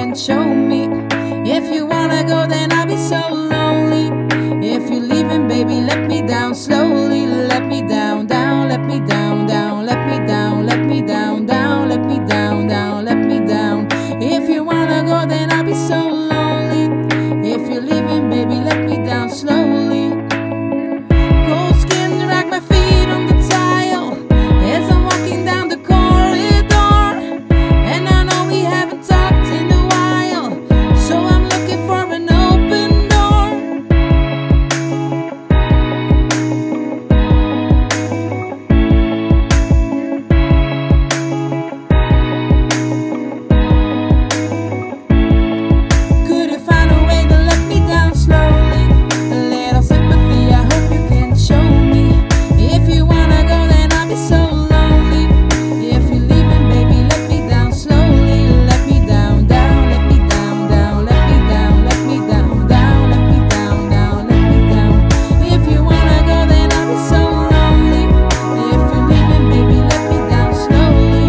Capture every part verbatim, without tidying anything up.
can show me. If you wanna go, then I'll be so lonely. If you're leaving, baby, let me down slowly. Let me down, down, let me down, down, let me down, let me down, down, let me down, down, let me down. If you wanna go, then I'll be so lonely. If you're leaving, baby, let me down slowly. Cold skin, drag my feet on the tile as I'm walking down the corridor. And I know we haven't talked in a while, so I'm looking for an open door. Could you find a way to let me down slowly? A little sympathy, I hope you can show me. If you wanna go, then I'll be so lonely. If you're leaving, baby, let me down slowly. Let me down, down, let me down, down, let me down, let me down, down, let me down, down, let me down. If you wanna go, then I'll be so lonely. If you're leaving, baby, let me down slowly.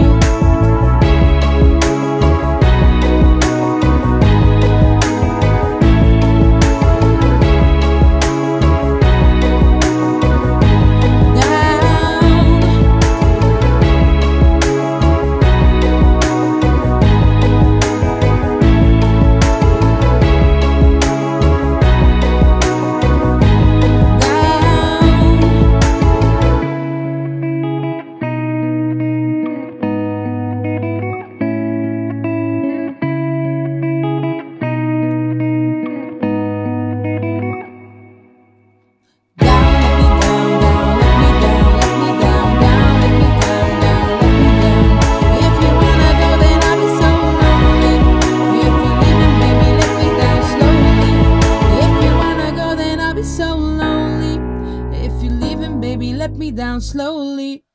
So lonely. If you're leaving, baby, let me down slowly.